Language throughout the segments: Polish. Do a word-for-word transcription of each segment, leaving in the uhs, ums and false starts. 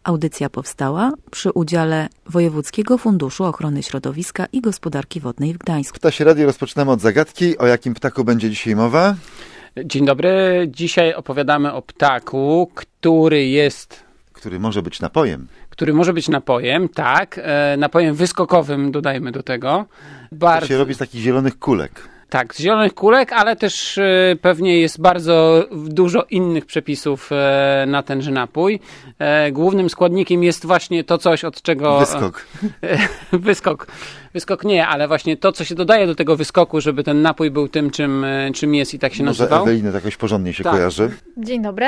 Audycja powstała przy udziale Wojewódzkiego Funduszu Ochrony Środowiska i Gospodarki Wodnej w Gdańsku. W Ptasie Radio rozpoczynamy od zagadki. O jakim ptaku będzie dzisiaj mowa? Dzień dobry. Dzisiaj opowiadamy o ptaku, który jest... Który może być napojem. Który może być napojem, tak. E, napojem wyskokowym, dodajmy do tego. Bardzo... To się robi z takich zielonych kulek. Tak, z zielonych kulek, ale też e, pewnie jest bardzo dużo innych przepisów e, na tenże napój. E, głównym składnikiem jest właśnie to coś, od czego... Wyskok. E, wyskok. Wyskok nie, ale właśnie to, co się dodaje do tego wyskoku, żeby ten napój był tym, czym, czym jest i tak się Może nazywał. Eweliny tak jakoś porządnie się tak. kojarzy. Dzień dobry.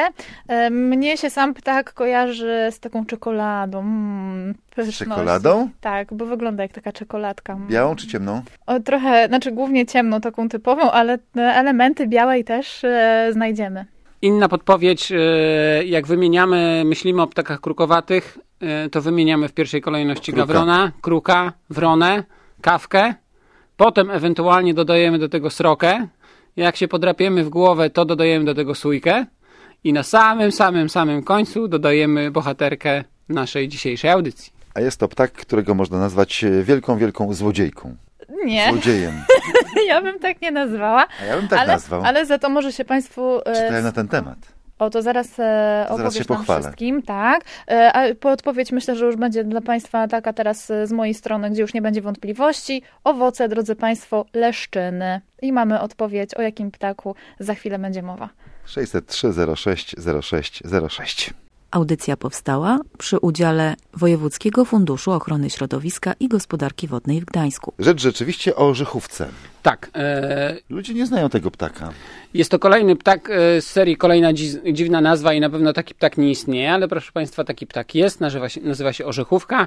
Mnie się sam ptak kojarzy z taką czekoladą. Mm, z czekoladą? Tak, bo wygląda jak taka czekoladka. Białą czy ciemną? O, trochę, znaczy głównie ciemną, taką typową, ale elementy białej też e, znajdziemy. Inna podpowiedź, jak wymieniamy, myślimy o ptakach krukowatych, to wymieniamy w pierwszej kolejności Kruka. gawrona, kruka, wronę, kawkę, potem ewentualnie dodajemy do tego srokę, jak się podrapiemy w głowę, to dodajemy do tego sójkę i na samym, samym, samym końcu dodajemy bohaterkę naszej dzisiejszej audycji. A jest to ptak, którego można nazwać wielką, wielką złodziejką. Nie. Złodziejem. Ja bym tak nie nazwała. A ja bym tak ale, nazwał. Ale za to może się Państwu... E, Czytałem na ten temat. O, to zaraz e, Zaraz opowiesz się nam pochwalę. wszystkim, tak. E, a podpowiedź myślę, że już będzie dla Państwa taka teraz z mojej strony, gdzie już nie będzie wątpliwości. Owoce, drodzy Państwo, leszczyny. I mamy odpowiedź, o jakim ptaku za chwilę będzie mowa. sześćset trzy zero sześć zero sześć zero sześć. Audycja powstała przy udziale Wojewódzkiego Funduszu Ochrony Środowiska i Gospodarki Wodnej w Gdańsku. Rzecz rzeczywiście o orzechówce. Tak. E, Ludzie nie znają tego ptaka. Jest to kolejny ptak z serii, kolejna dzi- dziwna nazwa i na pewno taki ptak nie istnieje, ale proszę Państwa, taki ptak jest, nazywa się, nazywa się orzechówka.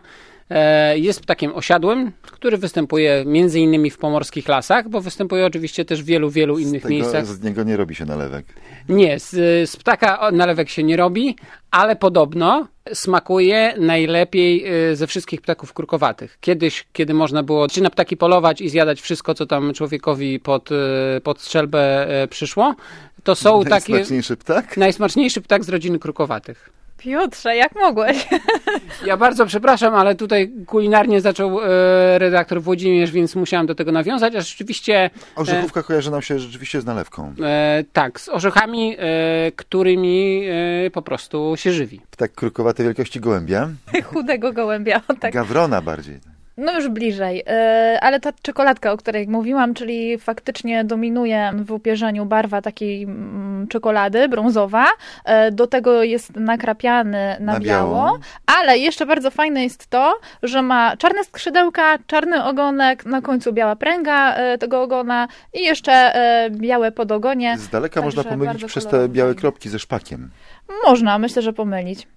E, jest ptakiem osiadłym, który występuje między innymi w pomorskich lasach, bo występuje oczywiście też w wielu, wielu innych z tego, miejscach. Z niego nie robi się nalewek. Nie, z, z ptaka nalewek się nie robi, ale podobno smakuje najlepiej ze wszystkich ptaków krukowatych. Kiedyś, kiedy można było na ptaki polować i zjadać wszystko, co tam człowiekowi pod, pod strzelbę przyszło, to są takie... Najsmaczniejszy ptak? Najsmaczniejszy ptak z rodziny krukowatych. Piotrze, jak mogłeś? Ja bardzo przepraszam, ale tutaj kulinarnie zaczął e, redaktor Włodzimierz, więc musiałam do tego nawiązać, a rzeczywiście... Orzechówka e, kojarzy nam się rzeczywiście z nalewką. E, tak, z orzechami, e, którymi e, po prostu się żywi. Ptak krukowaty wielkości gołębia? Chudego gołębia. Tak. Gawrona bardziej. No już bliżej, yy, ale ta czekoladka, o której mówiłam, czyli faktycznie dominuje w upierzeniu barwa takiej mm, czekolady brązowa, yy, do tego jest nakrapiany na, na biało, biało, ale jeszcze bardzo fajne jest to, że ma czarne skrzydełka, czarny ogonek, na końcu biała pręga yy, tego ogona i jeszcze yy, białe podogonie. Z daleka można pomylić przez te kolorowe. białe kropki ze szpakiem. Można, myślę, że pomylić.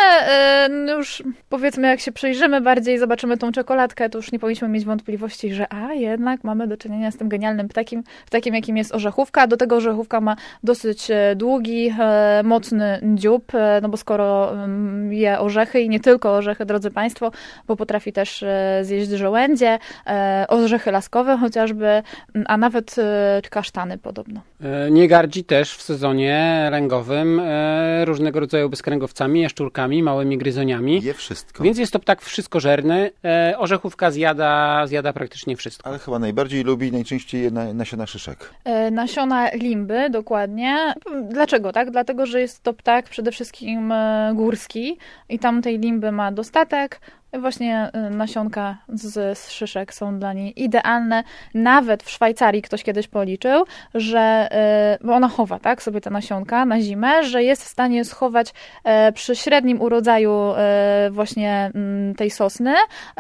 Ale y, już powiedzmy, jak się przyjrzymy bardziej, zobaczymy tą czekoladkę, to już nie powinniśmy mieć wątpliwości, że a jednak mamy do czynienia z tym genialnym ptakiem, ptakiem jakim jest orzechówka. Do tego orzechówka ma dosyć długi, e, mocny dziób, e, no bo skoro um, je orzechy i nie tylko orzechy, drodzy Państwo, bo potrafi też e, zjeść żołędzie, e, orzechy laskowe chociażby, a nawet e, kasztany podobno. E, nie gardzi też w sezonie lęgowym e, różnego rodzaju bezkręgowcami, jaszczurkami, małymi gryzoniami. Je wszystko. Więc jest to ptak wszystkożerny. E, orzechówka zjada, zjada praktycznie wszystko. Ale chyba najbardziej lubi najczęściej je na, nasiona szyszek. E, nasiona limby, dokładnie. Dlaczego tak? Dlatego, że jest to ptak przede wszystkim e, górski i tam tej limby ma dostatek. Właśnie nasionka z, z szyszek są dla niej idealne. Nawet w Szwajcarii ktoś kiedyś policzył, że bo ona chowa, tak, sobie te nasionka na zimę, że jest w stanie schować przy średnim urodzaju właśnie tej sosny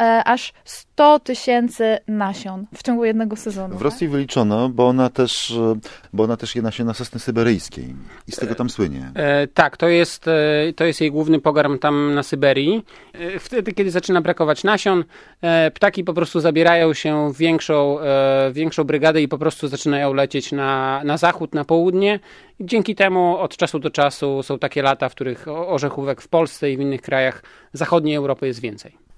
aż sto tysięcy nasion w ciągu jednego sezonu. W Rosji tak? wyliczono, bo ona też, bo ona też je nasiona sosny syberyjskiej i z tego tam słynie. E, tak, to jest, to jest jej główny pokarm tam na Syberii. E, wtedy, kiedy zaczyna brakować nasion, e, ptaki po prostu zabierają się w większą, e, większą brygadę i po prostu zaczynają lecieć na, na zachód, na południe. I dzięki temu od czasu do czasu są takie lata, w których orzechówek w Polsce i w innych krajach zachodniej Europy jest więcej.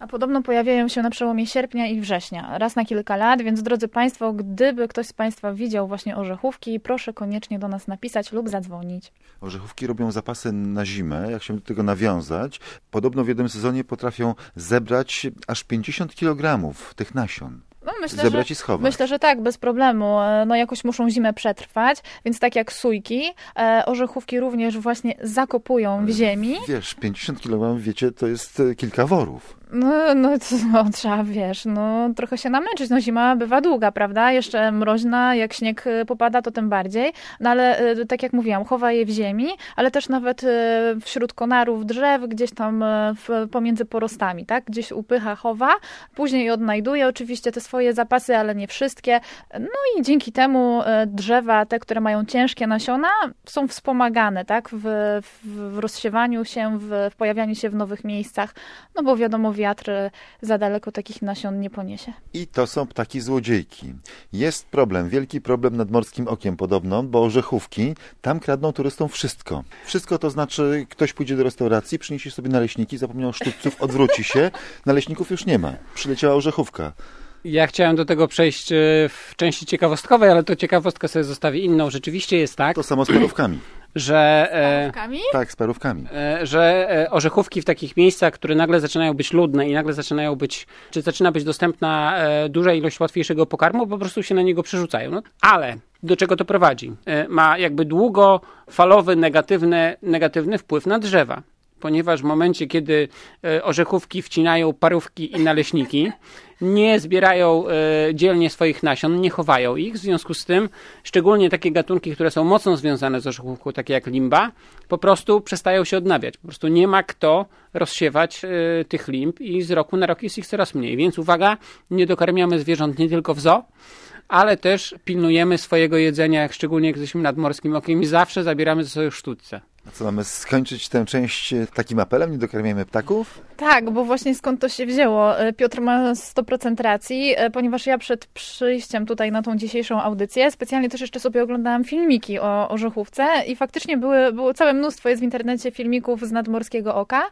A podobno pojawiają się na przełomie sierpnia i września, raz na kilka lat, więc drodzy Państwo, gdyby ktoś z Państwa widział właśnie orzechówki, proszę koniecznie do nas napisać lub zadzwonić. Orzechówki robią zapasy na zimę, jak się do tego nawiązać. Podobno w jednym sezonie potrafią zebrać aż pięćdziesiąt kilogramów tych nasion. No, myślę, zebrać że, i schować. Myślę, że tak, bez problemu. No jakoś muszą zimę przetrwać, więc tak jak sójki, e, orzechówki również właśnie zakopują w ziemi. Wiesz, pięćdziesiąt kilogramów, wiecie, to jest kilka worów. No, no, to, no trzeba, wiesz, no trochę się namęczyć. No zima bywa długa, prawda? Jeszcze mroźna, jak śnieg popada, to tym bardziej. No ale e, tak jak mówiłam, chowa je w ziemi, ale też nawet e, wśród konarów drzew, gdzieś tam e, w, pomiędzy porostami, tak? Gdzieś upycha, chowa, później odnajduje oczywiście te swoje zapasy, ale nie wszystkie. No i dzięki temu e, drzewa, te, które mają ciężkie nasiona, są wspomagane, tak? W, w, w rozsiewaniu się, w, w pojawianiu się w nowych miejscach, no bo wiadomo, wiatr za daleko takich nasion nie poniesie. I to są ptaki złodziejki. Jest problem, wielki problem nad Morskim Okiem podobno, bo orzechówki tam kradną turystom wszystko. Wszystko to znaczy, ktoś pójdzie do restauracji, przyniesie sobie naleśniki, zapomniał sztućców, odwróci się, naleśników już nie ma. Przyleciała orzechówka. Ja chciałem do tego przejść w części ciekawostkowej, ale to ciekawostkę sobie zostawię inną. Rzeczywiście jest tak, To samo z parówkami. że... Z parówkami? Tak, z parówkami. że orzechówki w takich miejscach, które nagle zaczynają być ludne i nagle zaczynają być, czy zaczyna być dostępna duża ilość łatwiejszego pokarmu, po prostu się na niego przerzucają. No, ale do czego to prowadzi? Ma jakby długofalowy, negatywny, negatywny wpływ na drzewa. Ponieważ w momencie, kiedy orzechówki wcinają parówki i naleśniki, nie zbierają dzielnie swoich nasion, nie chowają ich. W związku z tym, szczególnie takie gatunki, które są mocno związane z orzechówką, takie jak limba, po prostu przestają się odnawiać. Po prostu nie ma kto rozsiewać tych limb i z roku na rok jest ich coraz mniej. Więc uwaga, nie dokarmiamy zwierząt nie tylko w zoo, ale też pilnujemy swojego jedzenia, jak szczególnie jak jesteśmy nad Morskim Okiem i zawsze zabieramy ze sobą sztućce. A co, mamy skończyć tę część takim apelem? Nie dokarmiajmy ptaków? Tak, bo właśnie skąd to się wzięło. Piotr ma sto procent racji, ponieważ ja przed przyjściem tutaj na tą dzisiejszą audycję specjalnie też jeszcze sobie oglądałam filmiki o orzechówce i faktycznie były, było całe mnóstwo, jest w internecie filmików z Nadmorskiego Oka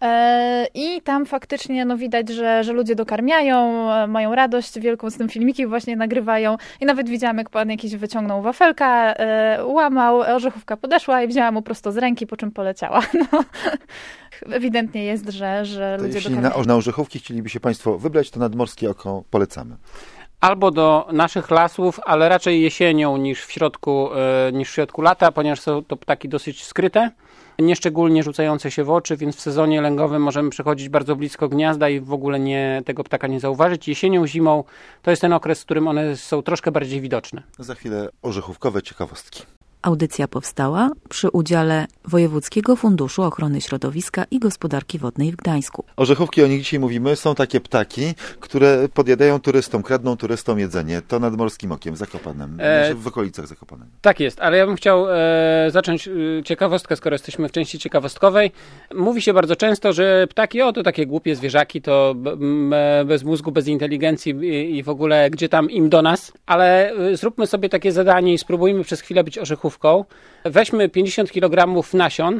i tam faktycznie no, widać, że, że ludzie dokarmiają, mają radość wielką z tym, filmiki właśnie nagrywają i nawet widziałam, jak pan jakiś wyciągnął wafelka, łamał, orzechówka podeszła i wzięła mu prosto z ręki, po czym poleciała. No. Ewidentnie jest, że, że to ludzie jeśli dokarmiają. na, na orzechówki chcieliby się Państwo wybrać, to Nadmorskie Oko polecamy. Albo do naszych lasów, ale raczej jesienią niż w środku, niż w środku lata, ponieważ są to ptaki dosyć skryte, nieszczególnie rzucające się w oczy, więc w sezonie lęgowym możemy przechodzić bardzo blisko gniazda i w ogóle nie, tego ptaka nie zauważyć. Jesienią, zimą to jest ten okres, w którym one są troszkę bardziej widoczne. Za chwilę orzechówkowe ciekawostki. Audycja powstała przy udziale Wojewódzkiego Funduszu Ochrony Środowiska i Gospodarki Wodnej w Gdańsku. Orzechówki, o nich dzisiaj mówimy, są takie ptaki, które podjadają turystom, kradną turystom jedzenie. To nad Morskim Okiem, Zakopanem, e... w okolicach Zakopanego. Tak jest, ale ja bym chciał e, zacząć e, ciekawostkę, skoro jesteśmy w części ciekawostkowej. Mówi się bardzo często, że ptaki, o to takie głupie zwierzaki, to b, b, bez mózgu, bez inteligencji i, i w ogóle gdzie tam im do nas, ale e, zróbmy sobie takie zadanie i spróbujmy przez chwilę być orzechówką. Weźmy pięćdziesiąt kilogramów nasion,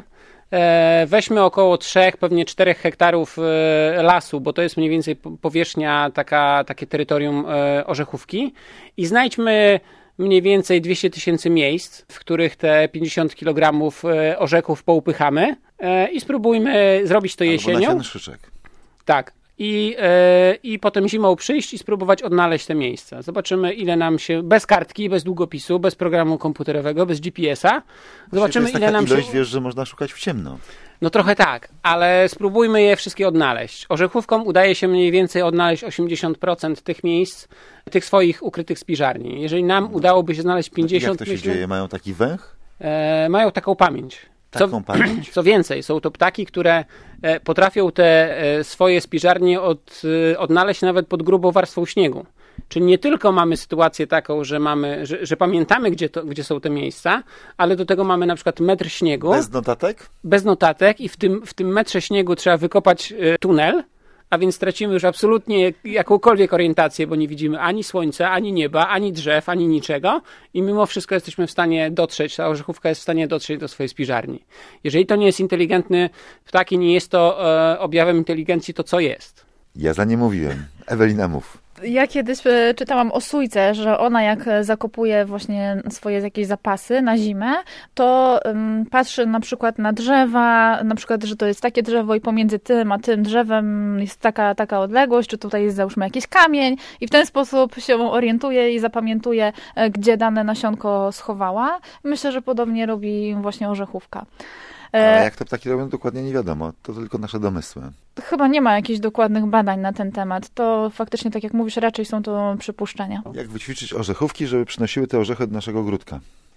weźmy około trzech, pewnie czterech hektarów lasu, bo to jest mniej więcej powierzchnia, taka, takie terytorium orzechówki i znajdźmy mniej więcej dwieście tysięcy miejsc, w których te pięćdziesiąt kilogramów orzechów poupychamy i spróbujmy zrobić to jesienią. Albo nasion szyczek. Tak. I, yy, I potem zimą przyjść i spróbować odnaleźć te miejsca. Zobaczymy, ile nam się, bez kartki, bez długopisu, bez programu komputerowego, bez G P S a, zobaczymy, ile ile nam ilość, się... wiesz, że można szukać w ciemno. No trochę tak, ale spróbujmy je wszystkie odnaleźć. Orzechówkom udaje się mniej więcej odnaleźć osiemdziesiąt procent tych miejsc, tych swoich ukrytych spiżarni. Jeżeli nam udałoby się znaleźć pięćdziesiąt procent... Jak to się myślę, dzieje? Mają taki węch? E, mają taką pamięć. Taką pamięć? Co więcej, są to ptaki, które potrafią te swoje spiżarnie od, odnaleźć nawet pod grubą warstwą śniegu. Czyli nie tylko mamy sytuację taką, że mamy, że, że pamiętamy, gdzie, to, gdzie są te miejsca, ale do tego mamy na przykład metr śniegu. Bez notatek? Bez notatek i w tym, w tym metrze śniegu trzeba wykopać tunel, a więc tracimy już absolutnie jakąkolwiek orientację, bo nie widzimy ani słońca, ani nieba, ani drzew, ani niczego i mimo wszystko jesteśmy w stanie dotrzeć, ta orzechówka jest w stanie dotrzeć do swojej spiżarni. Jeżeli to nie jest inteligentny ptak i nie jest to e, objawem inteligencji, to co jest? Ja za nie mówiłem. Ewelina, mów. Ja kiedyś czytałam o Sójce, że ona jak zakopuje właśnie swoje jakieś zapasy na zimę, to um, patrzy na przykład na drzewa, na przykład, że to jest takie drzewo i pomiędzy tym a tym drzewem jest taka, taka odległość, czy tutaj jest załóżmy jakiś kamień i w ten sposób się orientuje i zapamiętuje, gdzie dane nasionko schowała. Myślę, że podobnie robi właśnie orzechówka. A jak to ptaki robią, dokładnie nie wiadomo. To tylko nasze domysły. Chyba nie ma jakichś dokładnych badań na ten temat. To faktycznie, tak jak mówisz, raczej są to przypuszczenia. Jak wyćwiczyć orzechówki, żeby przynosiły te orzechy do naszego ogródka?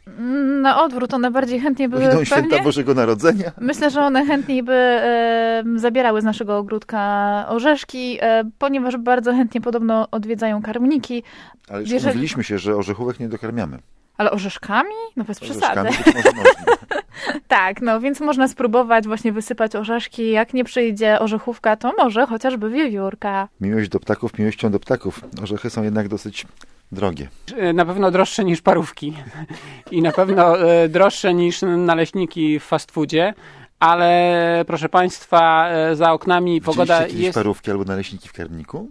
Na odwrót, one bardziej chętnie by... Idą pewnie, święta Bożego Narodzenia? Myślę, że one chętniej by e, zabierały z naszego ogródka orzeszki, e, ponieważ bardzo chętnie podobno odwiedzają karmniki. Ale już Jeżeli... umówiliśmy się, że orzechówek nie dokarmiamy. Ale orzeszkami? No bez przesady. Orzeszkami być może można. Tak, no więc można spróbować właśnie wysypać orzeszki. Jak nie przyjdzie orzechówka, to może chociażby wiewiórka. Miłość do ptaków, miłością do ptaków. Orzechy są jednak dosyć drogie. Na pewno droższe niż parówki i na pewno droższe niż naleśniki w fast foodzie, ale proszę Państwa, za oknami pogoda jakieś jest... parówki albo naleśniki w karmniku?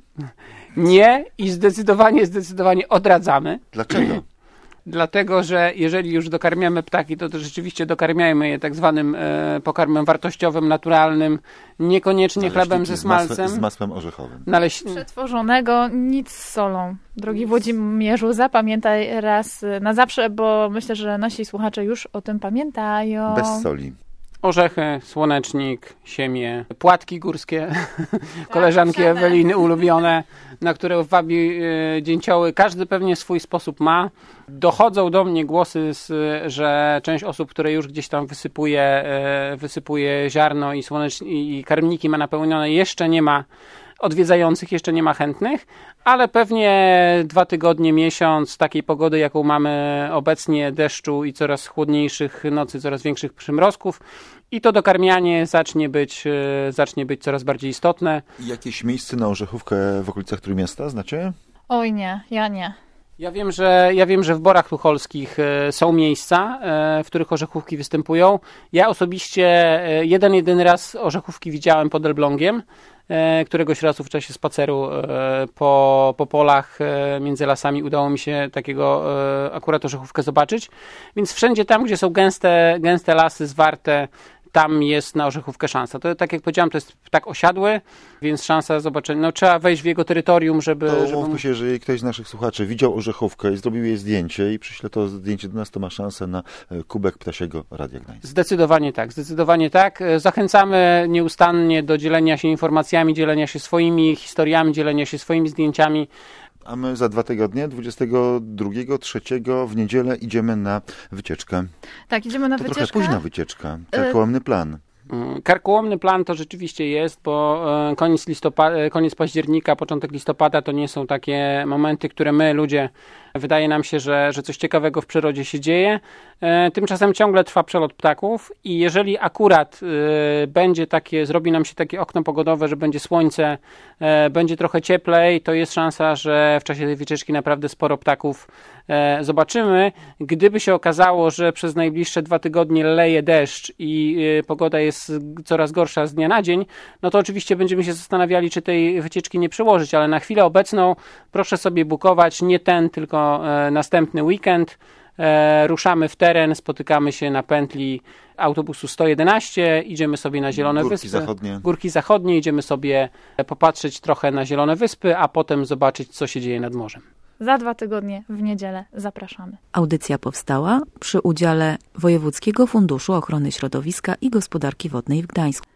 Nie i zdecydowanie, zdecydowanie odradzamy. Dlaczego? Dlatego, że jeżeli już dokarmiamy ptaki, to, to rzeczywiście dokarmiajmy je tak zwanym e, pokarmem wartościowym, naturalnym, niekoniecznie Naleśniki chlebem ze z masłem, smalcem. z masłem orzechowym. Naleś... Przetworzonego, nic z solą. Drogi Włodzimierzu, zapamiętaj raz na zawsze, bo myślę, że nasi słuchacze już o tym pamiętają. Bez soli. Orzechy, słonecznik, siemię, płatki górskie, koleżanki Eweliny ulubione, na które wabi e, dzięcioły. Każdy pewnie swój sposób ma. Dochodzą do mnie głosy, z, że część osób, które już gdzieś tam wysypuje, e, wysypuje ziarno i, słonecz- i karmniki ma napełnione, jeszcze nie ma odwiedzających, jeszcze nie ma chętnych, ale pewnie dwa tygodnie, miesiąc takiej pogody, jaką mamy obecnie, deszczu i coraz chłodniejszych nocy, coraz większych przymrozków i to dokarmianie zacznie być, zacznie być coraz bardziej istotne. I jakieś miejsce na orzechówkę w okolicach Trójmiasta znacie? Oj nie, ja nie. Ja wiem, że, ja wiem, że w Borach Tucholskich e, są miejsca, e, w których orzechówki występują. Ja osobiście e, jeden, jedyny raz orzechówki widziałem pod Elblągiem, e, któregoś razu w czasie spaceru e, po, po polach e, między lasami udało mi się takiego e, akurat orzechówkę zobaczyć. Więc wszędzie tam, gdzie są gęste, gęste lasy, zwarte, tam jest na orzechówkę szansa. To tak jak powiedziałem, to jest ptak osiadły, więc szansa zobaczenia. No trzeba wejść w jego terytorium, żeby... To żeby... umówmy się, że jeżeli ktoś z naszych słuchaczy widział orzechówkę i zrobił jej zdjęcie i przyśle to zdjęcie do nas, to ma szansę na kubek ptasiego Radia Gdańsk. Zdecydowanie tak, zdecydowanie tak. Zachęcamy nieustannie do dzielenia się informacjami, dzielenia się swoimi historiami, dzielenia się swoimi zdjęciami. A my za dwa tygodnie, dwudziestego drugiego, trzeciego w niedzielę idziemy na wycieczkę. Tak, idziemy na to wycieczkę. trochę późna wycieczka, karkołomny plan. Karkołomny plan to rzeczywiście jest, bo koniec, listopada, koniec października, początek listopada to nie są takie momenty, które my, ludzie, wydaje nam się, że, że coś ciekawego w przyrodzie się dzieje. Tymczasem ciągle trwa przelot ptaków i jeżeli akurat będzie takie, zrobi nam się takie okno pogodowe, że będzie słońce, będzie trochę cieplej, to jest szansa, że w czasie tej wycieczki naprawdę sporo ptaków zobaczymy. Gdyby się okazało, że przez najbliższe dwa tygodnie leje deszcz i pogoda jest coraz gorsza z dnia na dzień, no to oczywiście będziemy się zastanawiali, czy tej wycieczki nie przełożyć, ale na chwilę obecną proszę sobie bukować nie ten, tylko następny weekend. Ruszamy w teren, spotykamy się na pętli autobusu sto jedenaście, idziemy sobie na Zielone Górki Wyspy. Zachodnie. Górki Zachodnie, idziemy sobie popatrzeć trochę na Zielone Wyspy, a potem zobaczyć, co się dzieje nad morzem. Za dwa tygodnie w niedzielę zapraszamy. Audycja powstała przy udziale Wojewódzkiego Funduszu Ochrony Środowiska i Gospodarki Wodnej w Gdańsku.